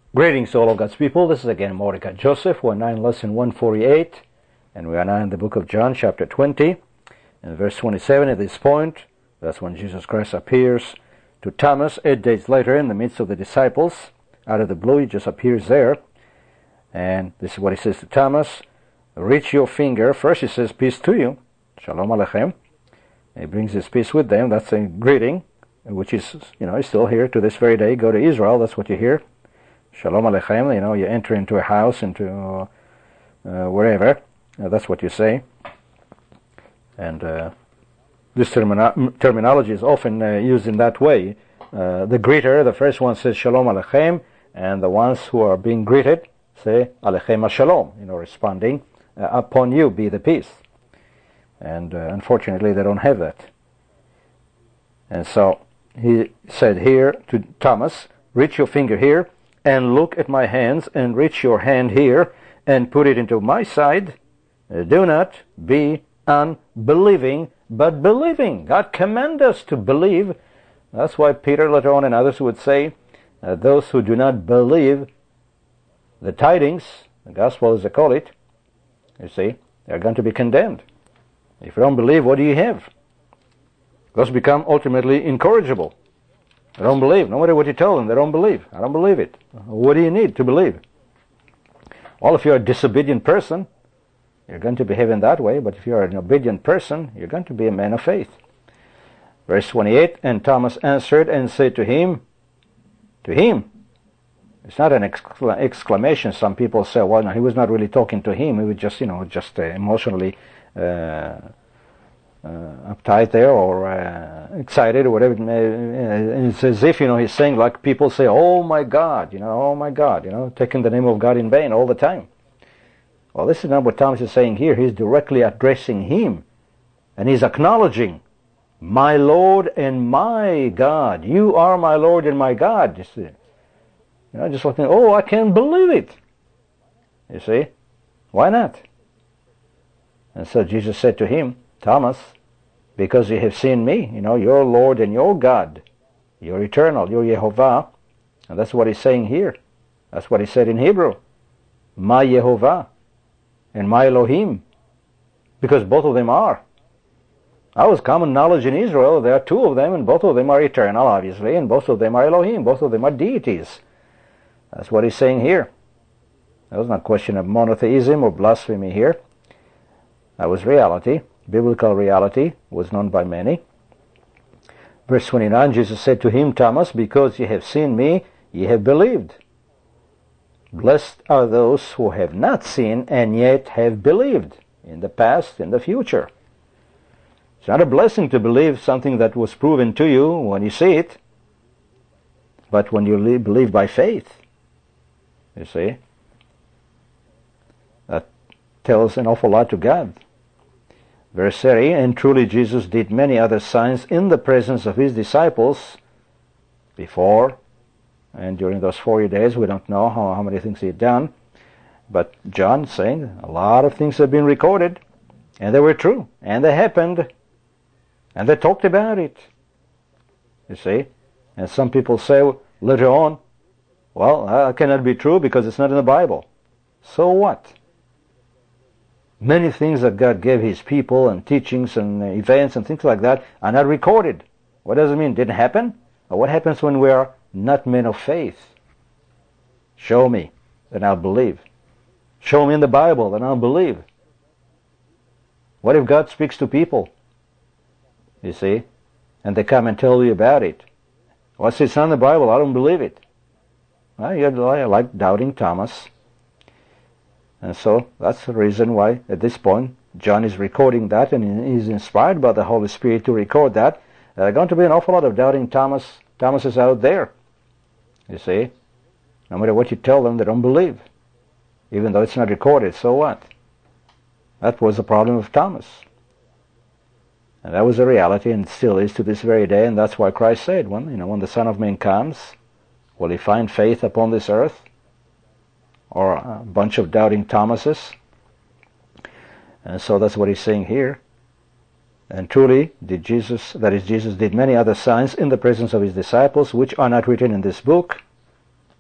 Greetings to all of God's people. This is again Mordecai Joseph. We're now in lesson 148, and we are now in the book of John, chapter 20, and verse 27. At this point, that's when Jesus Christ appears to Thomas 8 days later in the midst of the disciples. Out of the blue, he just appears there, and this is what he says to Thomas: reach your finger. First he says, peace to you, shalom aleichem. He brings his peace with them. That's a greeting, which is, he's still here to this very day. Go to Israel, that's what you hear. Shalom aleichem, you enter into a house, into wherever, that's what you say. And this terminology is often used in that way. The greeter, the first one says Shalom aleichem, and the ones who are being greeted say Aleichem shalom, responding, upon you be the peace. And unfortunately they don't have that. And so he said here to Thomas, reach your finger here, and look at my hands, and reach your hand here, and put it into my side. Do not be unbelieving, but believing. God commands us to believe. That's why Peter later on and others would say, those who do not believe the tidings, the gospel as they call it, they're going to be condemned. If you don't believe, what do you have? Those become ultimately incorrigible. They don't believe. No matter what you tell them, they don't believe. I don't believe it. What do you need to believe? Well, if you're a disobedient person, you're going to behave in that way. But if you're an obedient person, you're going to be a man of faith. Verse 28, and Thomas answered and said to him, it's not an exclamation. Some people say, well, no, he was not really talking to him. He was just, emotionally uptight there, or excited, or whatever. It's as if, he's saying, like people say, oh my God, taking the name of God in vain all the time. Well, this is not what Thomas is saying here. He's directly addressing him, and he's acknowledging, my Lord and my God. You are my Lord and my God. You see, just looking, I can't believe it. You see, why not? And so Jesus said to him, Thomas, because you have seen me, your Lord and your God, you're eternal, you're Yehovah. And that's what he's saying here. That's what he said in Hebrew. My Yehovah and my Elohim. Because both of them are. That was common knowledge in Israel. There are two of them, and both of them are eternal, obviously, and both of them are Elohim. Both of them are deities. That's what he's saying here. That was not a question of monotheism or blasphemy here. That was reality. Biblical reality was known by many. Verse 29, Jesus said to him, Thomas, because ye have seen me, ye have believed. Blessed are those who have not seen and yet have believed, in the past, in the future. It's not a blessing to believe something that was proven to you when you see it, but when you believe by faith. You see? That tells an awful lot to God. Verse 30, and truly Jesus did many other signs in the presence of his disciples before and during those 40 days. We don't know how many things he had done. But John is saying a lot of things have been recorded, and they were true, and they happened, and they talked about it. You see? And some people say later on, well, that cannot be true because it's not in the Bible. So what? Many things that God gave his people, and teachings and events and things like that, are not recorded. What does it mean? Didn't happen? Or what happens when we are not men of faith? Show me, then I'll believe. Show me in the Bible, then I'll believe. What if God speaks to people? You see? And they come and tell you about it. Well, it's not in the Bible, I don't believe it. Well, you're like doubting Thomas. And so that's the reason why at this point John is recording that, and he's inspired by the Holy Spirit to record that. There are going to be an awful lot of doubting Thomases out there. You see? No matter what you tell them, they don't believe. Even though it's not recorded, so what? That was the problem of Thomas. And that was a reality, and still is to this very day, and that's why Christ said, when the Son of Man comes, will he find faith upon this earth? Or a bunch of doubting Thomases? And so that's what he's saying here. And truly, Jesus did many other signs in the presence of his disciples, which are not written in this book.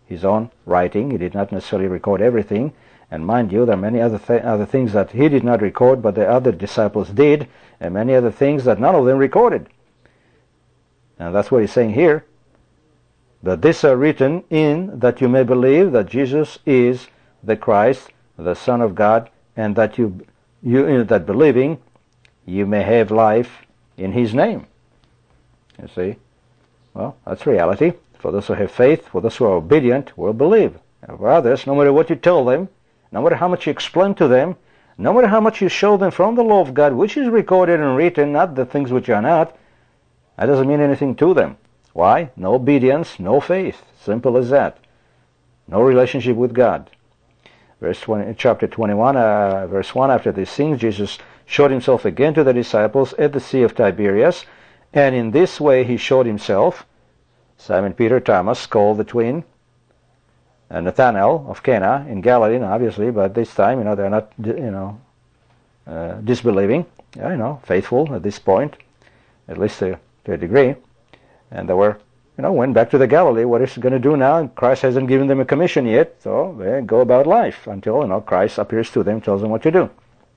his own writing. He did not necessarily record everything. And mind you, there are many other things that he did not record, but the other disciples did, and many other things that none of them recorded. And that's what he's saying here. But these are written in that you may believe that Jesus is the Christ, the Son of God, and that you that believing you may have life in his name. You see? Well, that's reality. For those who have faith, for those who are obedient, will believe. And for others, no matter what you tell them, no matter how much you explain to them, no matter how much you show them from the law of God, which is recorded and written, not the things which are not, that doesn't mean anything to them. Why? No obedience, no faith. Simple as that. No relationship with God. Chapter 21, verse 1, after these things, Jesus showed himself again to the disciples at the Sea of Tiberias, and in this way he showed himself. Simon Peter, Thomas, called the twin, and Nathanael of Cana in Galilee, obviously, but this time, they're not, disbelieving, faithful at this point, at least to a degree. And they were, went back to the Galilee. What is he going to do now? And Christ hasn't given them a commission yet, so they go about life until, Christ appears to them, tells them what to do.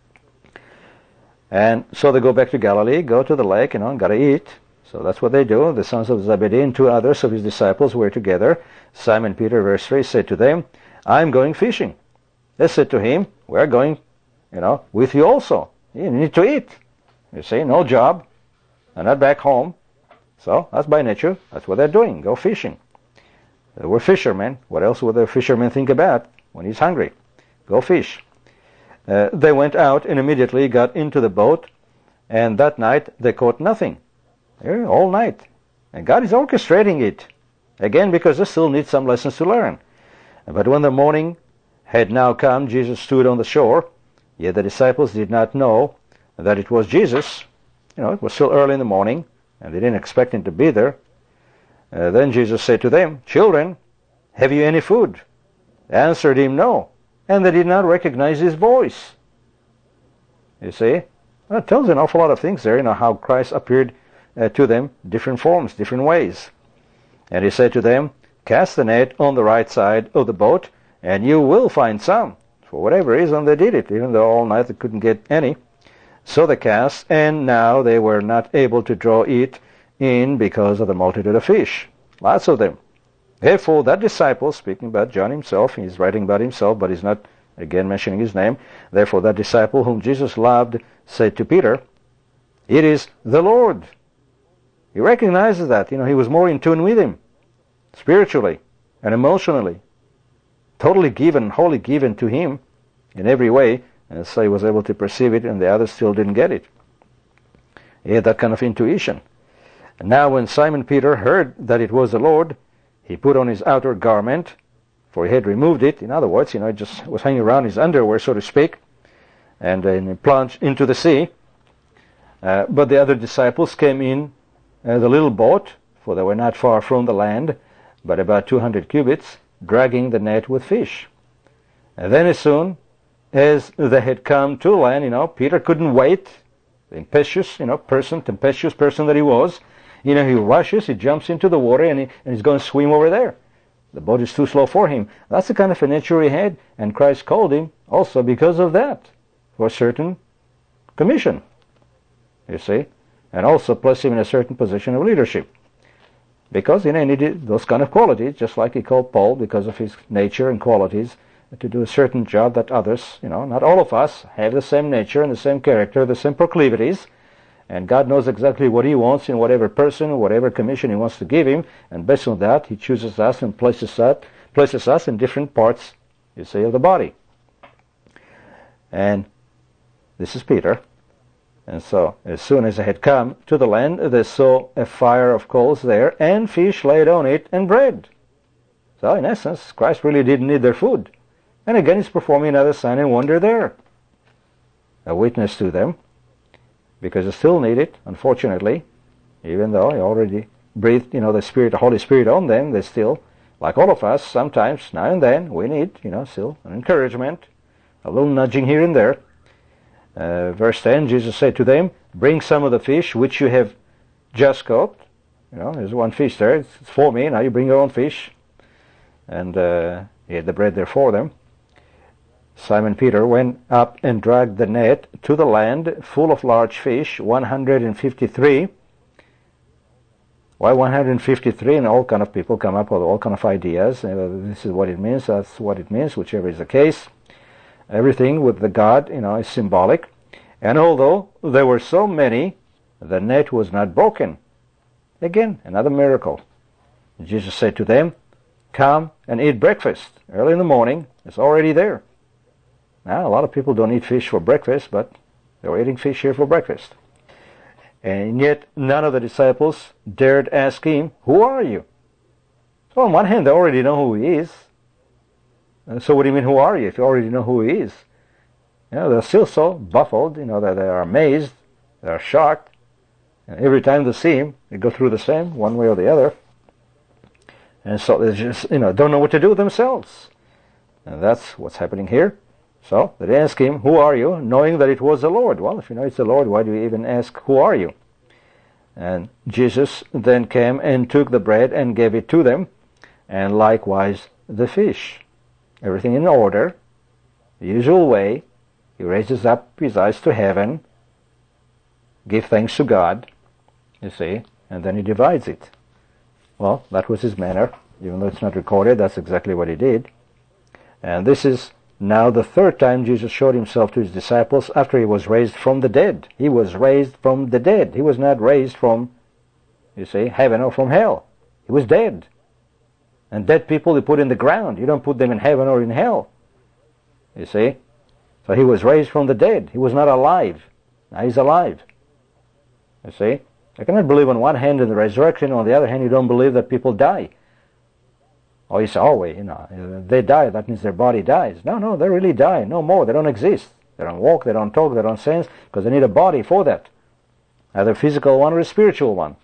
And so they go back to Galilee, go to the lake, got to eat. So that's what they do. The sons of Zebedee and two others of his disciples were together. Simon Peter, verse 3, said to them, I'm going fishing. They said to him, we're going, with you also. You need to eat. You see, no job. They're not back home. So that's by nature. That's what they're doing. Go fishing. They were fishermen. What else would a fisherman think about when he's hungry? Go fish. They went out and immediately got into the boat, and that night they caught nothing. All night. And God is orchestrating it. Again, because they still need some lessons to learn. But when the morning had now come, Jesus stood on the shore. Yet the disciples did not know that it was Jesus. It was still early in the morning, and they didn't expect him to be there. Then Jesus said to them, Children, have you any food? They answered him, No. And they did not recognize his voice. You see? Well, it tells an awful lot of things there, how Christ appeared to them, different forms, different ways. And he said to them, Cast the net on the right side of the boat, and you will find some. For whatever reason, they did it, even though all night they couldn't get any. So they cast, and now they were not able to draw it in because of the multitude of fish. Lots of them. Therefore, that disciple, speaking about John himself, he's writing about himself, but he's not, again, mentioning his name. Therefore, that disciple whom Jesus loved said to Peter, It is the Lord. He recognizes that. He was more in tune with him, spiritually and emotionally. Totally given, wholly given to him in every way. And so he was able to perceive it, and the others still didn't get it. He had that kind of intuition. And now when Simon Peter heard that it was the Lord, he put on his outer garment, for he had removed it. In other words, it just was hanging around his underwear, so to speak, and then he plunged into the sea. But the other disciples came in the little boat, for they were not far from the land, but about 200 cubits, dragging the net with fish. And then as soon as they had come to land, Peter couldn't wait. The tempestuous person that he was. He rushes, he jumps into the water, and he's going to swim over there. The boat is too slow for him. That's the kind of a nature he had, and Christ called him also because of that, for a certain commission, you see, and also placed him in a certain position of leadership. Because, he needed those kind of qualities, just like he called Paul because of his nature and qualities, to do a certain job that others, not all of us, have the same nature and the same character, the same proclivities, and God knows exactly what he wants in whatever person, whatever commission he wants to give him, and based on that, he chooses us and places us in different parts, you see, of the body. And this is Peter. And so, as soon as they had come to the land, they saw a fire of coals there, and fish laid on it, and bread. So, in essence, Christ really didn't need their food. And again, he's performing another sign and wonder there. A witness to them, because they still need it, unfortunately, even though he already breathed, the Holy Spirit on them, they still, like all of us, sometimes, now and then, we need, still an encouragement, a little nudging here and there. Verse 10, Jesus said to them, Bring some of the fish which you have just caught. There's one fish there, it's for me, now you bring your own fish. and he had the bread there for them. Simon Peter went up and dragged the net to the land full of large fish, 153. Why 153? And all kind of people come up with all kind of ideas. This is what it means, that's what it means, whichever is the case. Everything with the God, is symbolic. And although there were so many, the net was not broken. Again, another miracle. Jesus said to them, "Come and eat breakfast." Early in the morning, it's already there. Now, a lot of people don't eat fish for breakfast, but they were eating fish here for breakfast. And yet, none of the disciples dared ask him, "Who are you?" So on one hand, they already know who he is. And so what do you mean, who are you, if you already know who he is? They're still so baffled, that they are amazed, they are shocked. And every time they see him, they go through the same, one way or the other. And so they just, don't know what to do themselves. And that's what's happening here. So they ask him, "Who are you?" knowing that it was the Lord. Well, if you know it's the Lord, why do you even ask, "Who are you?" And Jesus then came and took the bread and gave it to them, and likewise the fish. Everything in order, the usual way. He raises up his eyes to heaven, give thanks to God, you see, and then he divides it. Well, that was his manner. Even though it's not recorded, that's exactly what he did. And this is now the third time Jesus showed himself to his disciples after he was raised from the dead. He was raised from the dead. He was not raised from, heaven or from hell. He was dead. And dead people you put in the ground. You don't put them in heaven or in hell. You see? So he was raised from the dead. He was not alive. Now he's alive. You see? I cannot believe on one hand in the resurrection, on the other hand you don't believe that people die. Or you say, they die, that means their body dies. No, they really die. No more. They don't exist. They don't walk, they don't talk, they don't sense, because they need a body for that. Either a physical one or a spiritual one.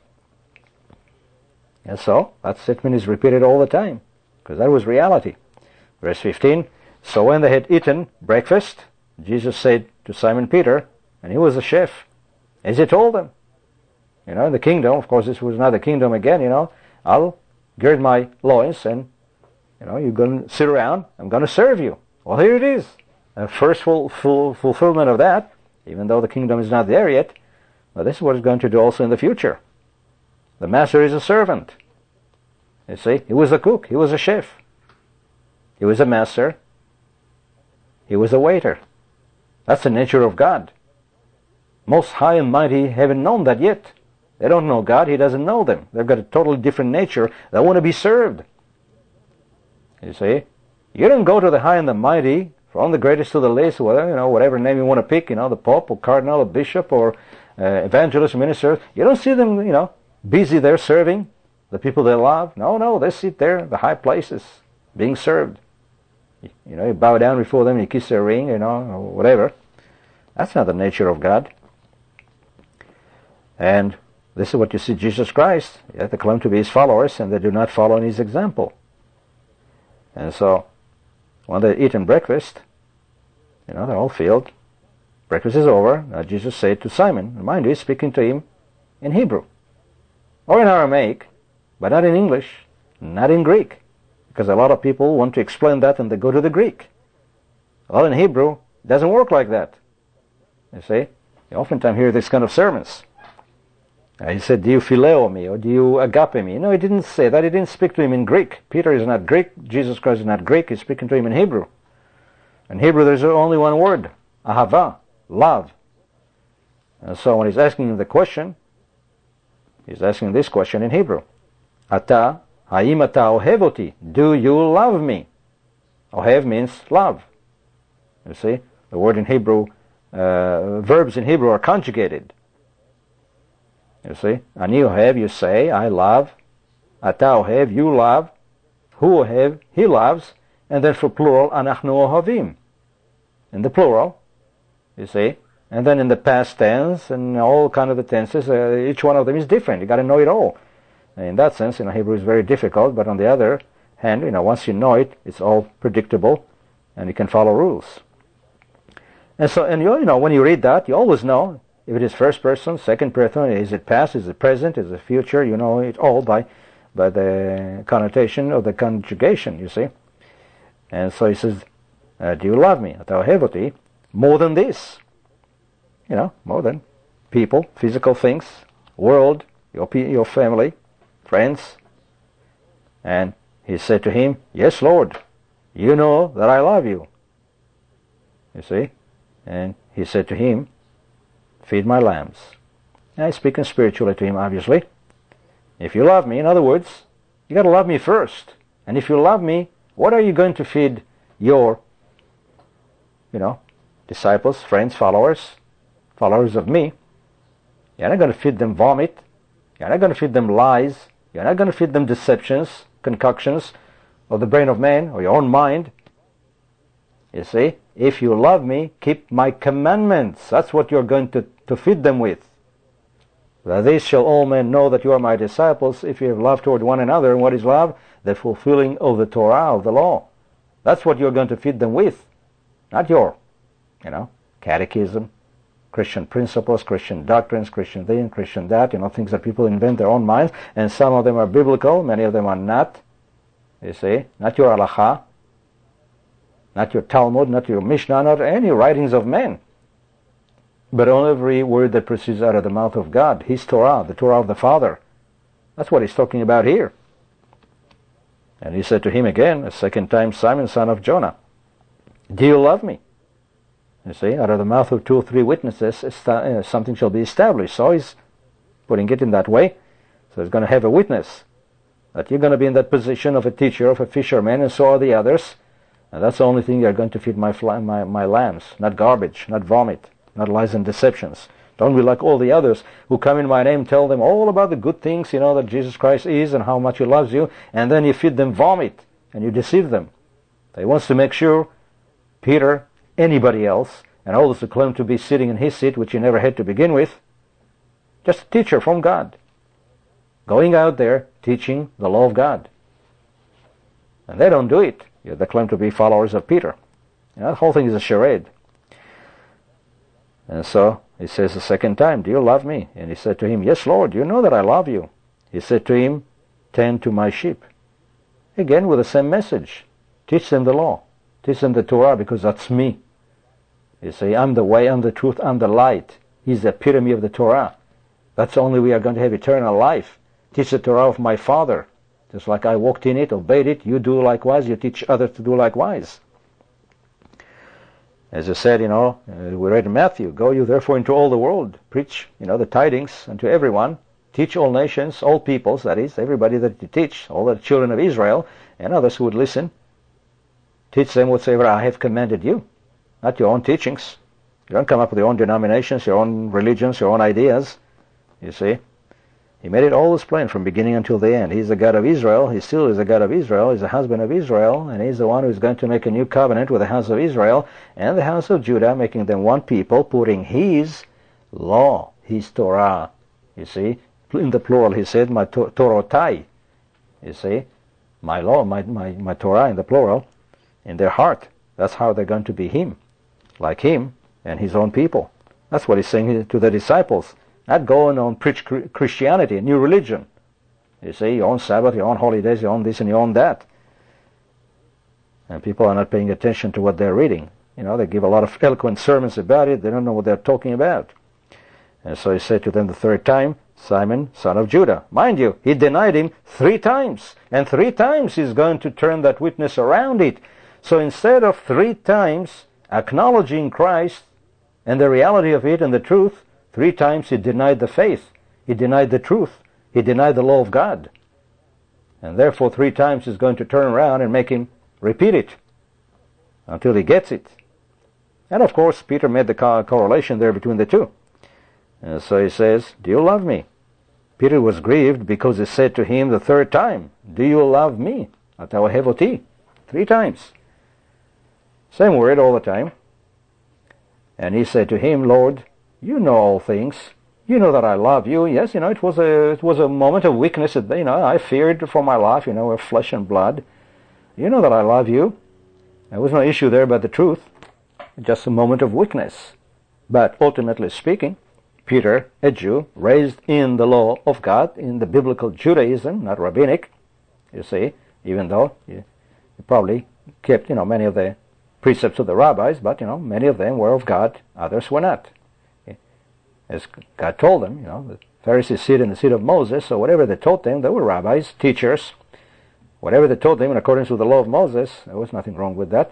And so, that statement is repeated all the time, because that was reality. Verse 15, "So when they had eaten breakfast, Jesus said to Simon Peter," and he was the chef, as he told them, in the kingdom, of course this was not the kingdom again, "I'll gird my loins and, you're going to sit around, I'm going to serve you." Well, here it is. A first fulfillment of that, even though the kingdom is not there yet, but this is what it's going to do also in the future. The master is a servant. You see, he was a cook, he was a chef. He was a master. He was a waiter. That's the nature of God. Most high and mighty haven't known that yet. They don't know God, he doesn't know them. They've got a totally different nature. They want to be served. You see? You don't go to the high and the mighty, from the greatest to the least, whatever name you want to pick, the Pope or Cardinal or Bishop or evangelist, minister. You don't see them, busy there serving the people they love. No, they sit there, the high places, being served. You bow down before them, you kiss their ring, or whatever. That's not the nature of God. And this is what you see Jesus Christ. They claim to be his followers, and they do not follow in his example. And so, when they eat breakfast, they're all filled. Breakfast is over. Now Jesus said to Simon, and mind you, he's speaking to him in Hebrew, or in Aramaic, but not in English, not in Greek, because a lot of people want to explain that and they go to the Greek. Well, in Hebrew, it doesn't work like that. You see, you oftentimes hear this kind of sermons. He said, "Do you phileo me?" or "Do you agape me?" No, he didn't say that. He didn't speak to him in Greek. Peter is not Greek. Jesus Christ is not Greek. He's speaking to him in Hebrew. In Hebrew, there's only one word, ahava, love. And so when he's asking him the question, he's asking this question in Hebrew. Ata, haim ata ohev oti? Do you love me? Ohev means love. You see, the word in Hebrew, verbs in Hebrew are conjugated. You see, ani ohev, you say, I love. Ata ohev, you love. Hu ohev, he loves. And then for plural, anachnu ohavim. In the plural, you see. And then in the past tense and all kind of the tenses, each one of them is different. You got to know it all. And in that sense, Hebrew is very difficult. But on the other hand, once you know it, it's all predictable, and you can follow rules. And so, when you read that, you always know if it is first person, second person, is it past, is it present, is it future. You know it all by the connotation of the conjugation, you see. And so he says, do you love me? Atao hevoti, more than this. More than people, physical things, world, your family, friends. And he said to him, yes, Lord, you know that I love you. You see? And he said to him, feed my lambs. And he's speaking spiritually to him, obviously. If you love me, in other words, you got to love me first. And if you love me, what are you going to feed your, disciples, friends, followers of me? You're not going to feed them vomit. You're not going to feed them lies. You're not going to feed them deceptions, concoctions of the brain of man or your own mind. You see, if you love me, keep my commandments. That's what you're going to feed them with. By this shall all men know that you are my disciples, if you have love toward one another. And what is love? The fulfilling of the Torah, of the law. That's what you're going to feed them with. Not your, catechism, Christian principles, Christian doctrines, Christian this, Christian that, things that people invent their own minds. And some of them are biblical, many of them are not. You see, not your halacha, not your Talmud, not your Mishnah, not any writings of men, but on every word that proceeds out of the mouth of God, His Torah, the Torah of the Father. That's what he's talking about here. And he said to him again, a second time, Simon, son of Jonah, do you love me? You see, out of the mouth of 2 or 3 witnesses, something shall be established. So he's putting it in that way. So he's going to have a witness that you're going to be in that position of a teacher, of a fisherman, and so are the others. And that's the only thing you're going to feed my lambs, not garbage, not vomit, not lies and deceptions. Don't be like all the others who come in my name, tell them all about the good things, that Jesus Christ is and how much He loves you, and then you feed them vomit and you deceive them. So he wants to make sure Peter, anybody else, and all those who claim to be sitting in his seat, which he never had to begin with, just a teacher from God, going out there teaching the law of God. And they don't do it. They claim to be followers of Peter. The whole thing is a charade. And so he says the second time, do you love me? And he said to him, yes, Lord, you know that I love you. He said to him, tend to my sheep. Again with the same message. Teach them the law. Teach them the Torah, because that's me. You see, I'm the way, I'm the truth, I'm the light. He's the epitome of the Torah. That's the only way we are going to have eternal life. Teach the Torah of my Father. Just like I walked in it, obeyed it, you do likewise, you teach others to do likewise. As I said, we read in Matthew, go you therefore into all the world, preach, the tidings unto everyone, teach all nations, all peoples, that is, everybody that you teach, all the children of Israel, and others who would listen. Teach them whatsoever I have commanded you, not your own teachings. You don't come up with your own denominations, your own religions, your own ideas, you see. He made it always plain from beginning until the end. He's the God of Israel. He still is the God of Israel. He's the husband of Israel. And he's the one who's going to make a new covenant with the house of Israel and the house of Judah, making them one people, putting His law, His Torah. You see, in the plural he said, my Torotai. You see, my law, my Torah in the plural, in their heart. That's how they're going to be Him, like Him and His own people. That's what He's saying to the disciples. Not going on preach Christianity, a new religion. You see, your own Sabbath, your own holidays, your own this and your own that. And people are not paying attention to what they're reading. They give a lot of eloquent sermons about it. They don't know what they're talking about. And so he said to them the third time, Simon, son of Judah. Mind you, he denied Him 3 times. And 3 times he's going to turn that witness around it. So instead of 3 times acknowledging Christ and the reality of it and the truth, 3 times he denied the faith. He denied the truth. He denied the law of God. And therefore 3 times he's going to turn around and make him repeat it until he gets it. And of course Peter made the correlation there between the two. And so he says, do you love me? Peter was grieved because he said to him the 3rd time, do you love me? Atao hevoti. 3 times. Same word all the time. And he said to him, Lord, you know all things. You know that I love you. Yes, it was a moment of weakness. I feared for my life. We're flesh and blood. You know that I love you. There was no issue there about the truth. Just a moment of weakness. But ultimately speaking, Peter, a Jew, raised in the law of God, in the biblical Judaism, not rabbinic, you see, even though he probably kept, many of the precepts of the rabbis, but, many of them were of God, others were not. As God told them, the Pharisees sit in the seat of Moses, so whatever they taught them, they were rabbis, teachers. Whatever they taught them in accordance with the law of Moses, there was nothing wrong with that.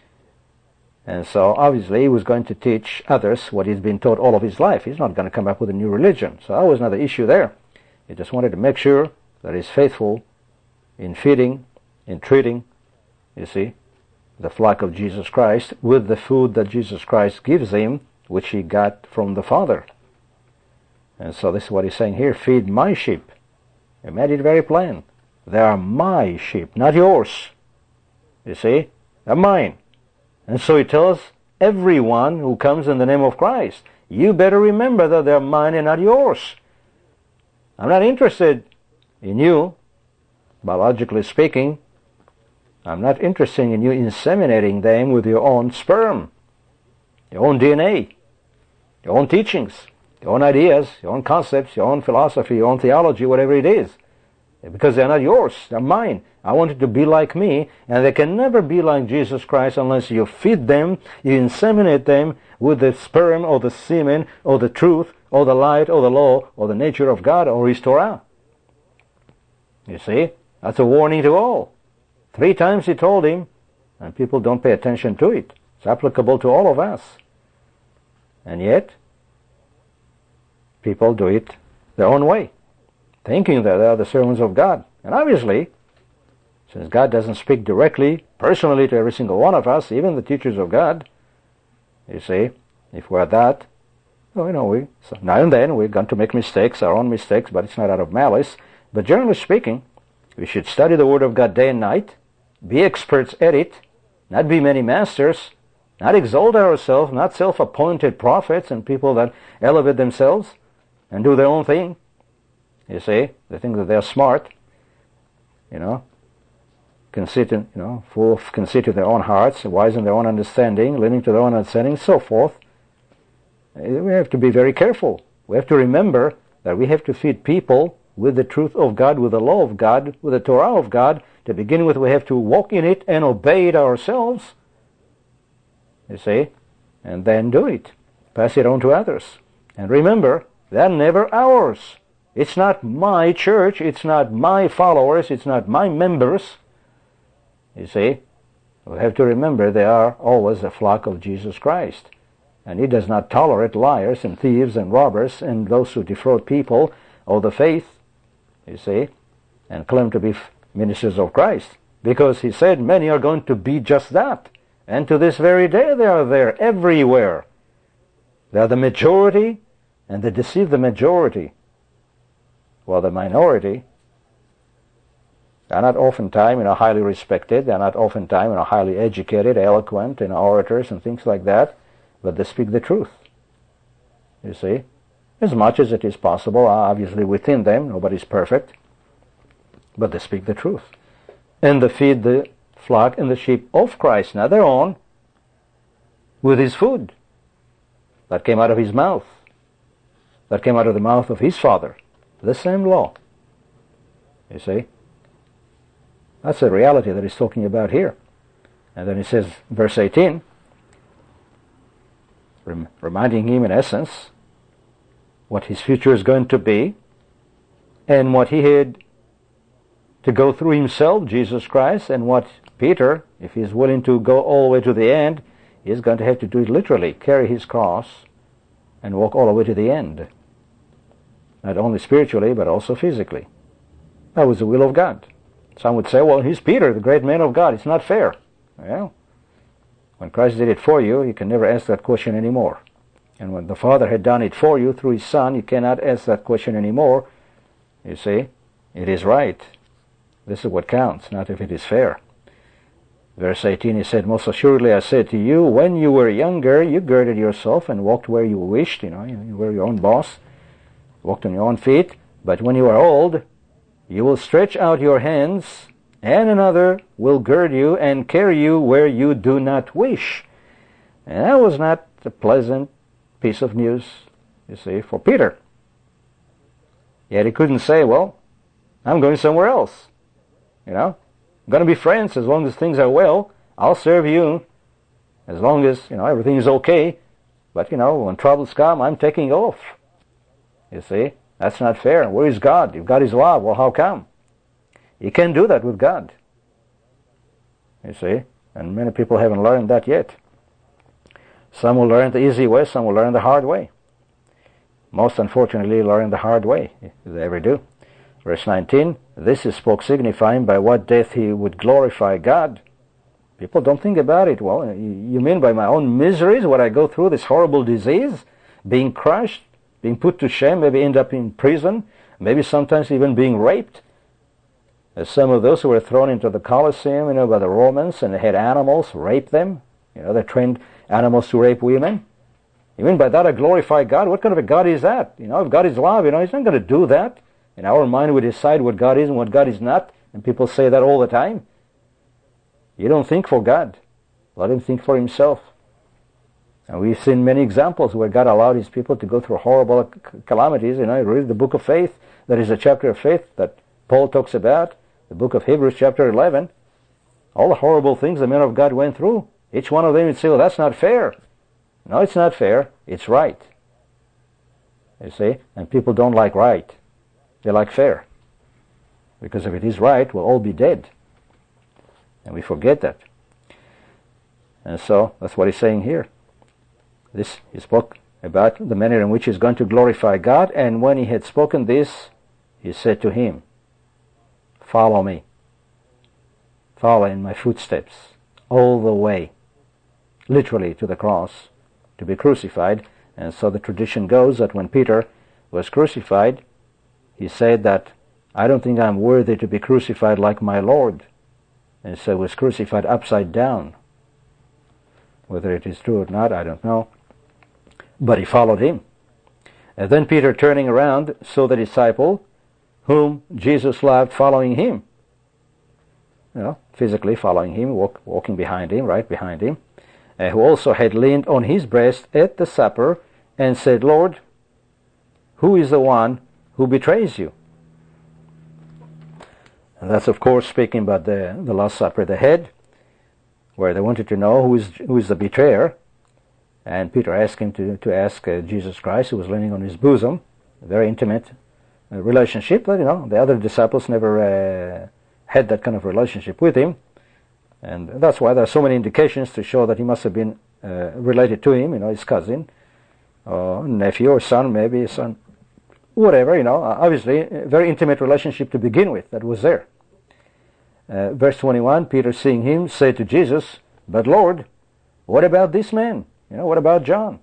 And so, obviously, he was going to teach others what he's been taught all of his life. He's not going to come up with a new religion. So that was not the issue there. He just wanted to make sure that he's faithful in feeding, in treating, you see, the flock of Jesus Christ with the food that Jesus Christ gives him, which he got from the Father. And so this is what he's saying here, feed my sheep. He made it very plain. They are my sheep, not yours. You see, they're mine. And so he tells everyone who comes in the name of Christ, you better remember that they're mine and not yours. I'm not interested in you, biologically speaking. I'm not interested in you inseminating them with your own sperm, your own DNA, your own teachings, your own ideas, your own concepts, your own philosophy, your own theology, whatever it is. Because they're not yours, they're mine. I want it to be like me, and they can never be like Jesus Christ unless you feed them, you inseminate them with the sperm or the semen or the truth or the light or the law or the nature of God or His Torah. You see, that's a warning to all. 3 times He told him, and people don't pay attention to it. It's applicable to all of us. And yet, people do it their own way, thinking that they are the servants of God. And obviously, since God doesn't speak directly, personally to every single one of us, even the teachers of God, you see, if we're that, so now and then we're going to make mistakes, our own mistakes, but it's not out of malice. But generally speaking, we should study the Word of God day and night, be experts at it, not be many masters, not exalt ourselves, not self-appointed prophets and people that elevate themselves and do their own thing. You see, they think that they're smart, conceited, full of conceit to their own hearts, wise in their own understanding, leaning to their own understanding, so forth. We have to be very careful. We have to remember that we have to feed people with the truth of God, with the law of God, with the Torah of God. To begin with, we have to walk in it and obey it ourselves, you see, and then do it. Pass it on to others. And remember, they're never ours. It's not my church, it's not my followers, it's not my members. You see, we have to remember they are always a flock of Jesus Christ. And He does not tolerate liars and thieves and robbers and those who defraud people of the faith, you see, and claim to be ministers of Christ. Because He said many are going to be just that. And to this very day they are there everywhere. They are the majority, and they deceive the majority. While the minority, they are not oftentimes highly respected, they are not oftentimes highly educated, eloquent, orators and things like that, but they speak the truth. You see, as much as it is possible, obviously within them, nobody's perfect, but they speak the truth. And they feed the flock and the sheep of Christ, not their own, with His food that came out of His mouth, that came out of the mouth of His Father. The same law. You see? That's the reality that He's talking about here. And then He says, verse 18, reminding him in essence what his future is going to be and what he had to go through himself, Jesus Christ, and what Peter, if he's willing to go all the way to the end, is going to have to do it literally, carry his cross and walk all the way to the end. Not only spiritually, but also physically. That was the will of God. Some would say, well, he's Peter, the great man of God. It's not fair. Well, when Christ did it for you, you can never ask that question anymore. And when the Father had done it for you through His Son, you cannot ask that question anymore. You see, it is right. This is what counts, not if it is fair. Verse 18, He said, most assuredly I say to you, when you were younger, you girded yourself and walked where you wished. You were your own boss. Walked on your own feet. But when you are old, you will stretch out your hands, and another will gird you and carry you where you do not wish. And that was not a pleasant piece of news, you see, for Peter. Yet he couldn't say, well, I'm going somewhere else. You know, I'm going to be friends as long as things are well. I'll serve you as long as, everything is okay. But, when troubles come, I'm taking off. You see, that's not fair. Where is God? If God is love, well, how come? You can't do that with God. You see, and many people haven't learned that yet. Some will learn the easy way, some will learn the hard way. Most unfortunately learn the hard way, if they ever do. Verse 19, this he spoke signifying by what death he would glorify God. People don't think about it. Well, you mean by my own miseries, what I go through, this horrible disease, being crushed, being put to shame, maybe end up in prison, maybe sometimes even being raped. As some of those who were thrown into the Colosseum, by the Romans, and they had animals rape them. They trained animals to rape women. You mean by that I glorify God? What kind of a God is that? If God is love, He's not going to do that. In our mind, we decide what God is and what God is not, and people say that all the time. You don't think for God. Let Him think for Himself. And we've seen many examples where God allowed His people to go through horrible calamities. Read the book of faith. That is a chapter of faith that Paul talks about. The book of Hebrews, chapter 11. All the horrible things the men of God went through. Each one of them would say, well, that's not fair. No, it's not fair. It's right. You see? And people don't like right. They like fair. Because if it is right, we'll all be dead. And we forget that. And so, that's what he's saying here. He spoke about the manner in which he's going to glorify God, and when he had spoken this, he said to him, follow me. Follow in my footsteps all the way, literally to the cross, to be crucified. And so the tradition goes that when Peter was crucified, he said that, I don't think I'm worthy to be crucified like my Lord. And so he was crucified upside down. Whether it is true or not, I don't know. But he followed him. And then Peter, turning around, saw the disciple whom Jesus loved following him. Physically following him, walking behind him, right behind him, who also had leaned on his breast at the supper and said, Lord, who is the one who betrays you? And that's, of course, speaking about the Last Supper, the head, where they wanted to know who is the betrayer. And Peter asked him to ask Jesus Christ, who was leaning on his bosom, a very intimate relationship. But, the other disciples never had that kind of relationship with him. And that's why there are so many indications to show that he must have been related to him, his cousin, or nephew, or son, maybe son, whatever, obviously a very intimate relationship to begin with that was there. Verse 21, Peter, seeing him, said to Jesus, but Lord, what about this man? What about John?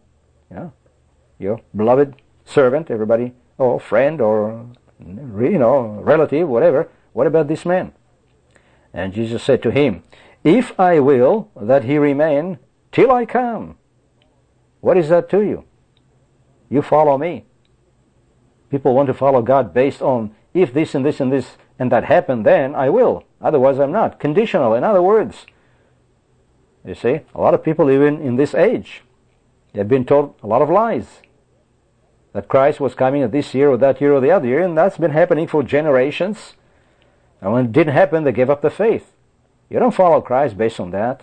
Your beloved servant, everybody, or friend, or, relative, whatever. What about this man? And Jesus said to him, if I will that he remain till I come, what is that to you? You follow me. People want to follow God based on if this and this and this and that happen, then I will. Otherwise I'm not. Conditional, in other words. You see, a lot of people even in this age, they've been told a lot of lies. That Christ was coming at this year or that year or the other year, and that's been happening for generations. And when it didn't happen, they gave up the faith. You don't follow Christ based on that.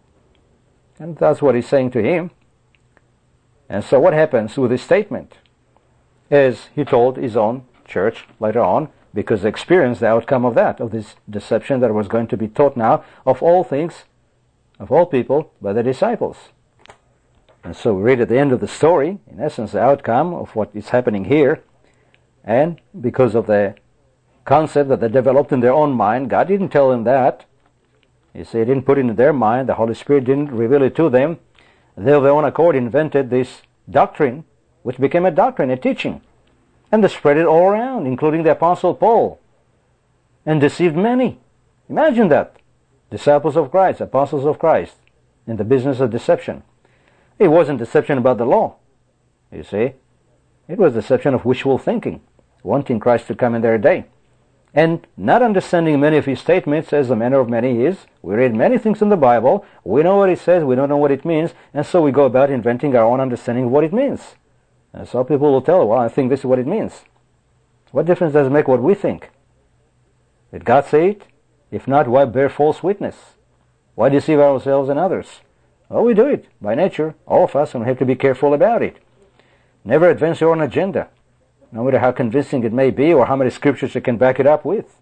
And that's what he's saying to him. And so what happens with this statement? As he told his own church later on, because they experienced the outcome of that, of this deception that was going to be taught now of all things, of all people, by the disciples. And so we read at the end of the story, in essence, the outcome of what is happening here. And because of the concept that they developed in their own mind, God didn't tell them that. You see, He didn't put it in their mind. The Holy Spirit didn't reveal it to them. They, of their own accord, invented this doctrine, which became a doctrine, a teaching. And they spread it all around, including the Apostle Paul, and deceived many. Imagine that. Disciples of Christ, apostles of Christ, in the business of deception. It wasn't deception about the law, you see. It was deception of wishful thinking, wanting Christ to come in their day. And not understanding many of his statements, as the manner of many is. We read many things in the Bible, we know what it says, we don't know what it means, and so we go about inventing our own understanding of what it means. And so people will tell, well, I think this is what it means. What difference does it make what we think? Did God say it? If not, why bear false witness? Why deceive ourselves and others? Well, we do it by nature, all of us, and we have to be careful about it. Never advance your own agenda, no matter how convincing it may be or how many scriptures you can back it up with.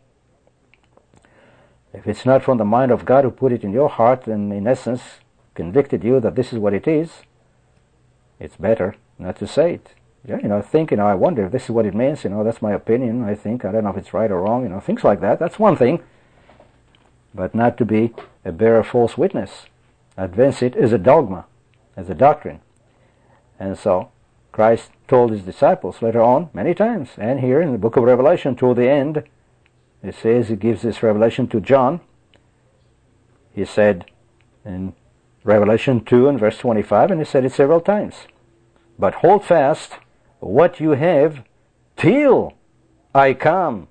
If it's not from the mind of God who put it in your heart and in essence convicted you that this is what it is, it's better not to say it. Yeah, think, I wonder if this is what it means, that's my opinion, I think, I don't know if it's right or wrong, things like that. That's one thing. But not to be a bearer of false witness. Advance it as a dogma, as a doctrine. And so, Christ told his disciples later on, many times, and here in the book of Revelation toward the end, it says he gives this revelation to John. He said in Revelation 2 and verse 25, and he said it several times, but hold fast what you have till I come.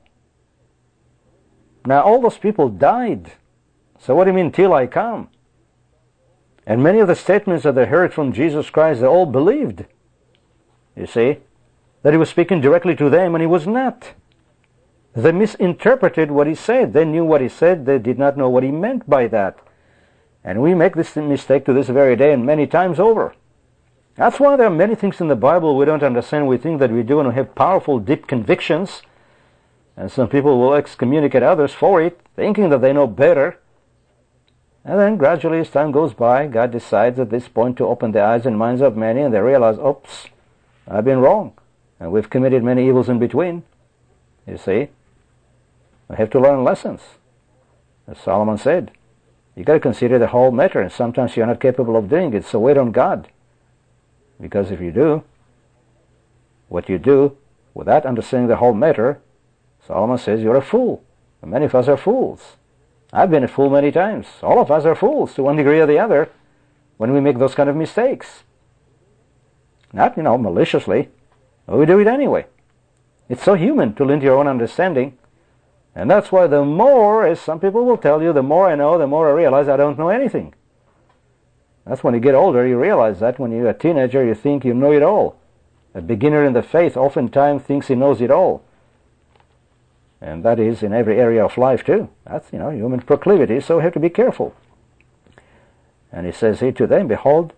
Now all those people died. So what do you mean till I come? And many of the statements that they heard from Jesus Christ, they all believed. You see, that he was speaking directly to them, and he was not. They misinterpreted what he said. They knew what he said. They did not know what he meant by that. And we make this mistake to this very day and many times over. That's why there are many things in the Bible we don't understand. We think that we do, and we have powerful, deep convictions. And some people will excommunicate others for it, thinking that they know better. And then gradually, as time goes by, God decides at this point to open the eyes and minds of many, and they realize, oops, I've been wrong. And we've committed many evils in between. You see? We have to learn lessons. As Solomon said, you got to consider the whole matter, and sometimes you're not capable of doing it, so wait on God. Because if you do, what you do without understanding the whole matter, Solomon says you're a fool. And many of us are fools. I've been a fool many times. All of us are fools to one degree or the other when we make those kind of mistakes. Not, maliciously, but we do it anyway. It's so human to lean to your own understanding. And that's why the more, as some people will tell you, the more I know, the more I realize I don't know anything. That's when you get older, you realize that. When you're a teenager, you think you know it all. A beginner in the faith oftentimes thinks he knows it all. And that is in every area of life too. That's, human proclivity, so we have to be careful. And he says here to them, behold,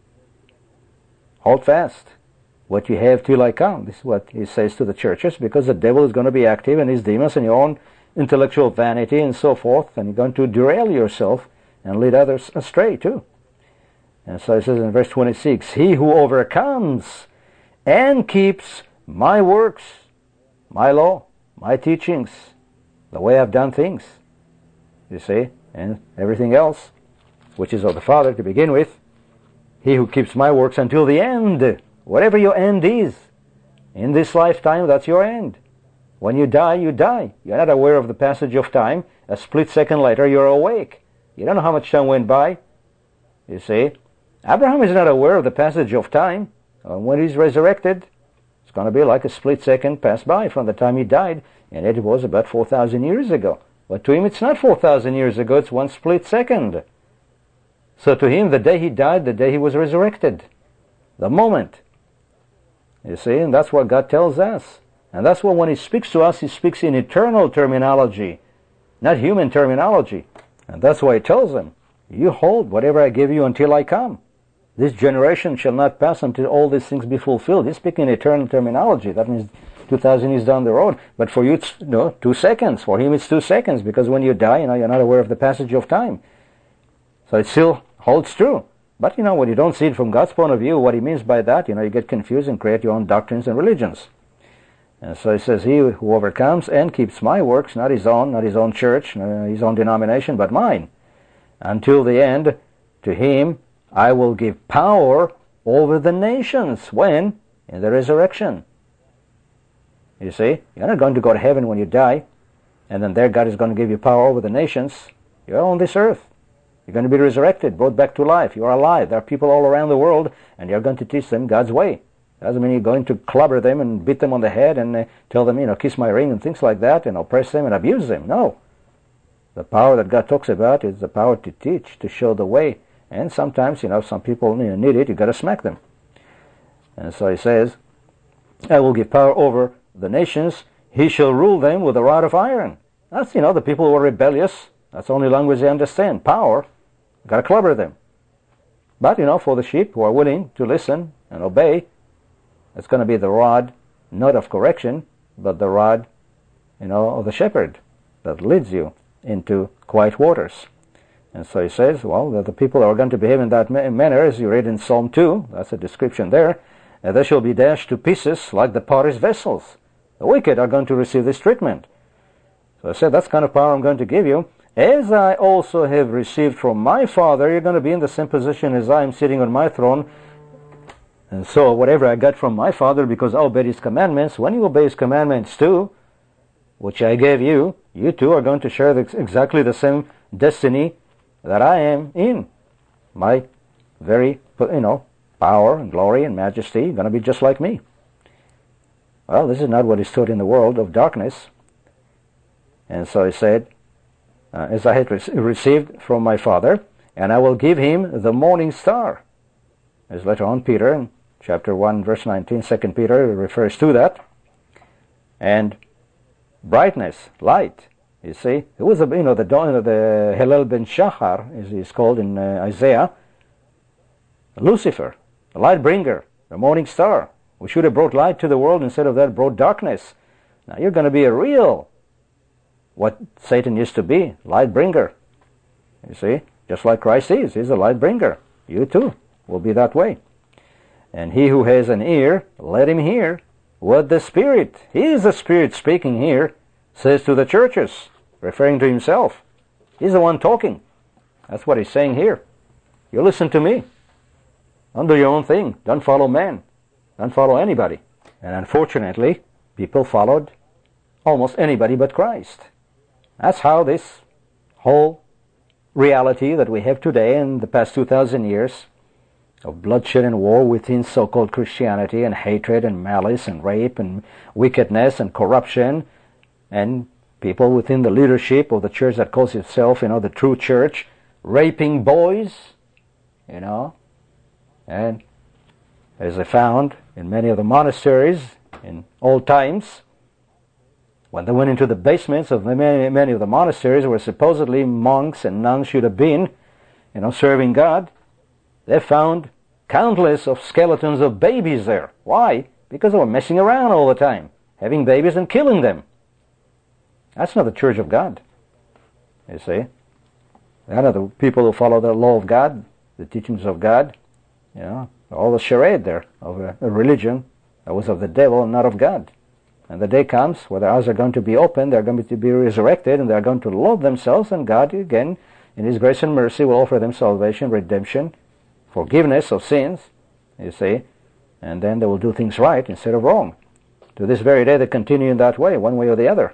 hold fast what you have till I come. This is what he says to the churches, because the devil is going to be active and his demons and your own intellectual vanity and so forth, and you're going to derail yourself and lead others astray too. And so he says in verse 26, he who overcomes and keeps my works, my law, my teachings, the way I've done things, you see, and everything else, which is of the Father to begin with, he who keeps my works until the end, whatever your end is, in this lifetime, that's your end. When you die, you die. You're not aware of the passage of time. A split second later, you're awake. You don't know how much time went by. You see, Abraham is not aware of the passage of time. When he's resurrected, it's going to be like a split second passed by from the time he died, and it was about 4,000 years ago. But to him, it's not 4,000 years ago, it's one split second. So to him, the day he died, the day he was resurrected. The moment. You see, and that's what God tells us. And that's why when he speaks to us, he speaks in eternal terminology, not human terminology. And that's why he tells them, you hold whatever I give you until I come. This generation shall not pass until all these things be fulfilled. He's speaking in eternal terminology. That means 2,000 years down the road. But for you, it's 2 seconds. For him, it's 2 seconds, because when you die, you're not aware of the passage of time. So it still holds true. But, when you don't see it from God's point of view, what he means by that, you get confused and create your own doctrines and religions. And so he says, he who overcomes and keeps my works, not his own church, his own denomination, but mine, until the end, to him I will give power over the nations. When? In the resurrection. You see, you're not going to go to heaven when you die, and then there God is going to give you power over the nations. You're on this earth. You're going to be resurrected, brought back to life. You're alive. There are people all around the world, and you're going to teach them God's way. Doesn't mean you're going to clobber them and beat them on the head and tell them, kiss my ring and things like that, and oppress them and abuse them. No. The power that God talks about is the power to teach, to show the way. And sometimes, some people need it. You've got to smack them. And so he says, I will give power over the nations. He shall rule them with a rod of iron. That's, the people who are rebellious. That's the only language they understand. Power. Got to clobber them. But, for the sheep who are willing to listen and obey, it's going to be the rod, not of correction, but the rod, of the shepherd that leads you into quiet waters. And so he says, that the people are going to behave in that manner, as you read in Psalm 2, that's a description there, and they shall be dashed to pieces like the potter's vessels. The wicked are going to receive this treatment. So I said, that's kind of power I'm going to give you. As I also have received from my Father, you're going to be in the same position as I am sitting on my throne. And so whatever I got from my Father, because I obeyed His commandments, when you obey His commandments too, which I gave you, you too are going to share exactly the same destiny that I am in. My very, power and glory and majesty going to be just like me. Well, this is not what is taught in the world of darkness. And so he said, as I had received from my Father, and I will give him the morning star. As later on Peter, in chapter 1, verse 19, 2 Peter refers to that. And brightness, light. You see, it was the dawn of the Hillel ben Shachar, as he's called in Isaiah, Lucifer, the light bringer, the morning star. We should have brought light to the world, instead of that brought darkness. Now you're going to be a real, what Satan used to be, light bringer. You see, just like Christ is, he's a light bringer. You too will be that way. And he who has an ear, let him hear what the Spirit, he is the Spirit speaking here, says to the churches, referring to himself. He's the one talking. That's what he's saying here. You listen to me. Don't do your own thing. Don't follow man. Don't follow anybody. And unfortunately, people followed almost anybody but Christ. That's how this whole reality that we have today in the past 2,000 years of bloodshed and war within so-called Christianity, and hatred and malice and rape and wickedness and corruption, and people within the leadership of the church that calls itself, the true church, raping boys, and as I found in many of the monasteries in old times, when they went into the basements of many of the monasteries where supposedly monks and nuns should have been, serving God, they found countless of skeletons of babies there. Why? Because they were messing around all the time, having babies and killing them. That's not the church of God. You see? They're not the people who follow the law of God, the teachings of God. All the charade there of a religion that was of the devil and not of God. And the day comes where their eyes are going to be opened, they're going to be resurrected, and they're going to love themselves, and God, again, in His grace and mercy, will offer them salvation, redemption, forgiveness of sins, you see, and then they will do things right instead of wrong. To this very day, they continue in that way, one way or the other.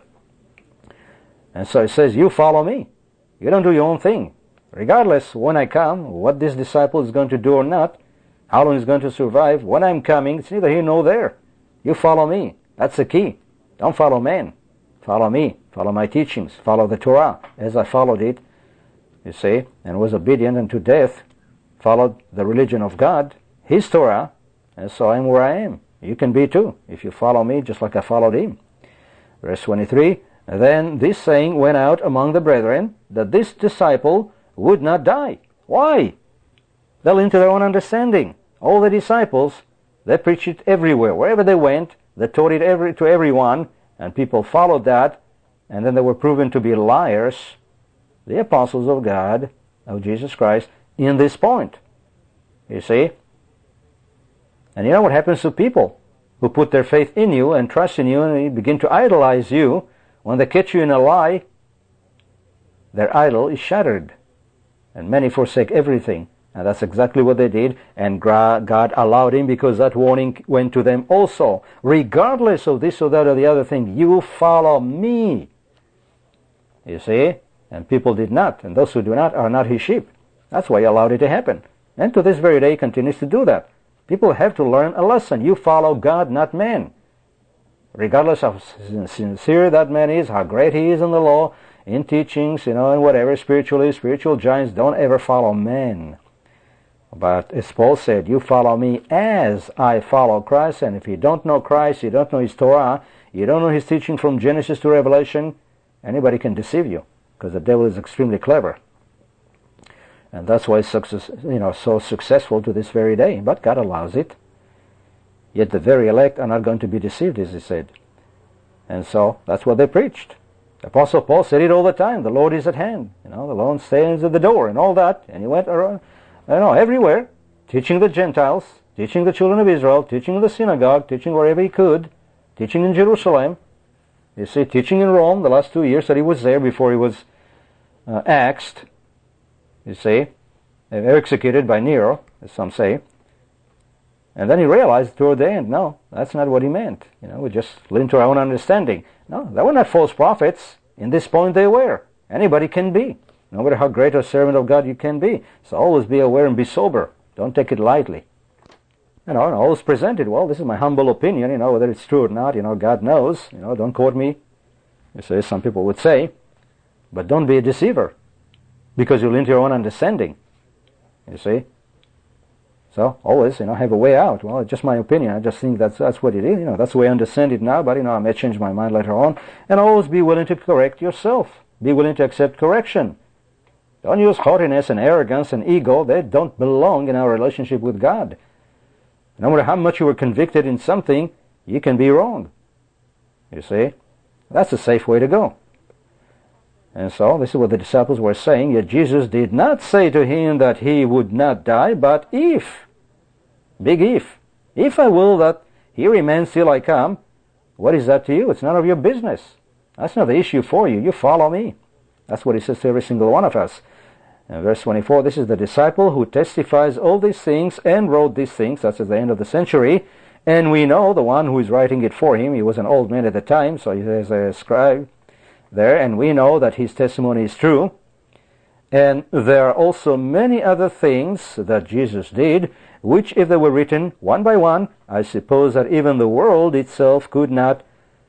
And so it says, you follow me. You don't do your own thing. Regardless, when I come, what this disciple is going to do or not, how long he's going to survive, when I'm coming, it's neither here nor there. You follow me. That's the key. Don't follow man. Follow me. Follow my teachings. Follow the Torah as I followed it, you see, and was obedient unto death, followed the religion of God, His Torah, and so I am where I am. You can be too, if you follow me just like I followed Him. Verse 23, then this saying went out among the brethren, that this disciple would not die. Why? They leaned to their own understanding. All the disciples, they preached it everywhere. Wherever they went, they taught it to everyone, and people followed that, and then they were proven to be liars, the apostles of God, of Jesus Christ, in this point. You see? And you know what happens to people who put their faith in you and trust in you and begin to idolize you? When they catch you in a lie, their idol is shattered. And many forsake everything. And that's exactly what they did. And God allowed him, because that warning went to them also. Regardless of this or that or the other thing, you follow me. You see? And people did not. And those who do not are not His sheep. That's why He allowed it to happen. And to this very day, He continues to do that. People have to learn a lesson. You follow God, not man. Regardless of how sincere that man is, how great he is in the law, in teachings, and whatever, spiritual giants, don't ever follow men. But as Paul said, you follow me as I follow Christ. And if you don't know Christ, you don't know His Torah, you don't know His teaching from Genesis to Revelation, anybody can deceive you, because the devil is extremely clever. And that's why it's so successful to this very day. But God allows it. Yet the very elect are not going to be deceived, as He said. And so that's what they preached. The Apostle Paul said it all the time. The Lord is at hand. The Lord stands at the door and all that. And he went around, everywhere, teaching the Gentiles, teaching the children of Israel, teaching in the synagogue, teaching wherever he could, teaching in Jerusalem. You see, teaching in Rome the last 2 years that he was there before he was axed. You see, executed by Nero, as some say. And then he realized toward the end, no, that's not what he meant. We just lean to our own understanding. No, they were not false prophets. In this point they were. Anybody can be, no matter how great a servant of God you can be. So always be aware and be sober. Don't take it lightly. And always present it, well, this is my humble opinion, whether it's true or not, God knows. Don't quote me. You see, some people would say. But don't be a deceiver, because you lean to your own understanding. You see? So always, have a way out. Well, it's just my opinion. I just think that's what it is. That's the way I understand it now. But I may change my mind later on. And always be willing to correct yourself. Be willing to accept correction. Don't use haughtiness and arrogance and ego. They don't belong in our relationship with God. No matter how much you were convicted in something, you can be wrong. You see, that's a safe way to go. And so this is what the disciples were saying. Yet Jesus did not say to him that he would not die, but if. Big if I will that he remains till I come, what is that to you? It's none of your business. That's not the issue for you. You follow me. That's what he says to every single one of us. In verse 24, this is the disciple who testifies all these things and wrote these things. That's at the end of the century. And we know the one who is writing it for him. He was an old man at the time, so he has a scribe there. And we know that his testimony is true. And there are also many other things that Jesus did, which if they were written one by one, I suppose that even the world itself could not,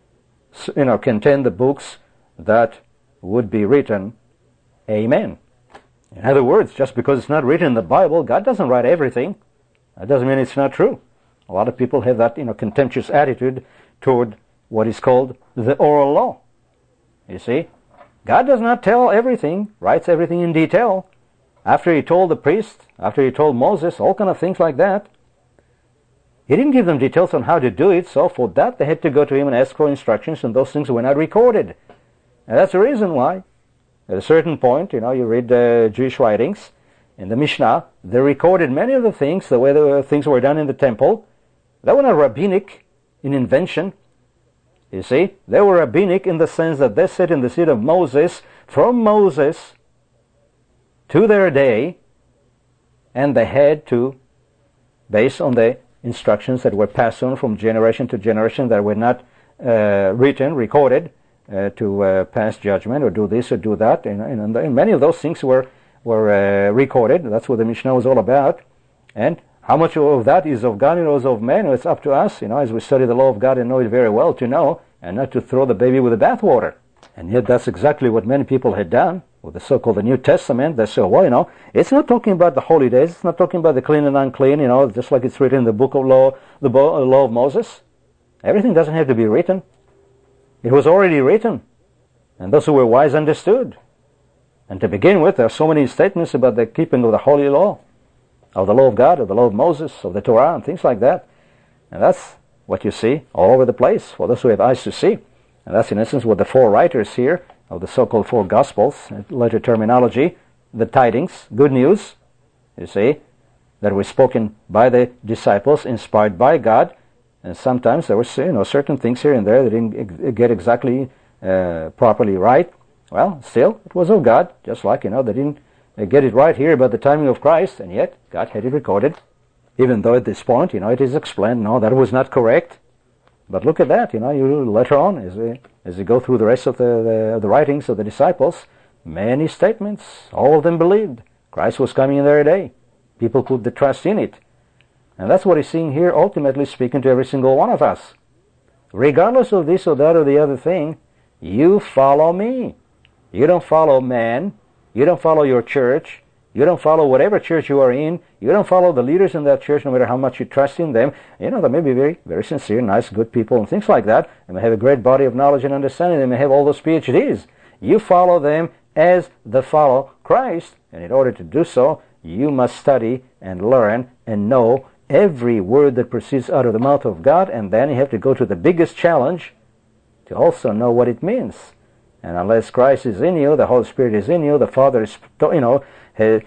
contain the books that would be written. Amen. In other words, just because it's not written in the Bible, God doesn't write everything. That doesn't mean it's not true. A lot of people have that, contemptuous attitude toward what is called the oral law. You see, God does not tell everything, writes everything in detail. After he told the priest, after he told Moses, all kind of things like that, he didn't give them details on how to do it, so for that they had to go to him and ask for instructions, and those things were not recorded. And that's the reason why, at a certain point, you read Jewish writings, in the Mishnah, they recorded many of the things, the way the things were done in the temple. They were not rabbinic in invention. You see, they were rabbinic in the sense that they sat in the seat of Moses, from Moses to their day, and they had to, based on the instructions that were passed on from generation to generation that were not written, recorded, to pass judgment or do this or do that, and many of those things were recorded. That's what the Mishnah was all about. And how much of that is of God and is of man? It's up to us, as we study the law of God and know it very well, to know and not to throw the baby with the bathwater. And yet that's exactly what many people had done with the so-called the New Testament. They say, well, it's not talking about the holy days. It's not talking about the clean and unclean, just like it's written in the book of law, the law of Moses. Everything doesn't have to be written. It was already written. And those who were wise understood. And to begin with, there are so many statements about the keeping of the holy law, of the law of God, of the law of Moses, of the Torah, and things like that. And that's what you see all over the place for those who have eyes to see. And that's in essence what the four writers here of the so-called four Gospels, later terminology, the tidings, good news, you see, that were spoken by the disciples, inspired by God. And sometimes there were certain things here and there that didn't get exactly properly right. Well, still, it was of God, just like, they didn't get it right here about the timing of Christ, and yet God had it recorded. Even though at this point, it is explained, no, that was not correct. But look at that, you later on, as you go through the rest of the writings of the disciples, many statements, all of them believed Christ was coming in their day. People put the trust in it. And that's what he's seeing here, ultimately speaking to every single one of us. Regardless of this or that or the other thing, you follow me. You don't follow man. You don't follow your church. You don't follow whatever church you are in. You don't follow the leaders in that church, no matter how much you trust in them. You know, they may be very, very sincere, nice, good people and things like that. They may have a great body of knowledge and understanding. They may have all those PhDs. You follow them as they follow Christ. And in order to do so, you must study and learn and know every word that proceeds out of the mouth of God. And then you have to go to the biggest challenge to also know what it means. And unless Christ is in you, the Holy Spirit is in you, the Father is, had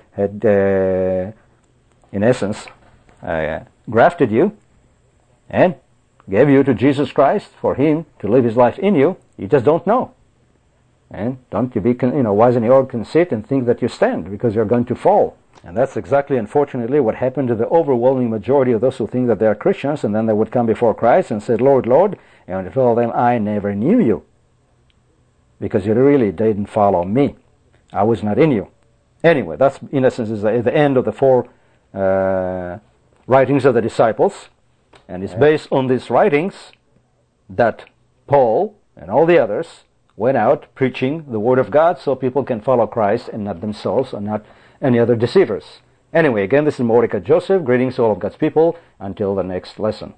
in essence, grafted you and gave you to Jesus Christ for Him to live His life in you. You just don't know. And don't you be, wise in your own conceit and think that you stand, because you're going to fall. And that's exactly, unfortunately, what happened to the overwhelming majority of those who think that they are Christians, and then they would come before Christ and say, Lord, Lord, and He told them, I never knew you, because you really didn't follow me. I was not in you. Anyway, that's, in essence, is the end of the 4 writings of the disciples. And it's based on these writings that Paul and all the others went out preaching the Word of God so people can follow Christ and not themselves or not any other deceivers. Anyway, again, this is Mordecai Joseph. Greetings to all of God's people. Until the next lesson.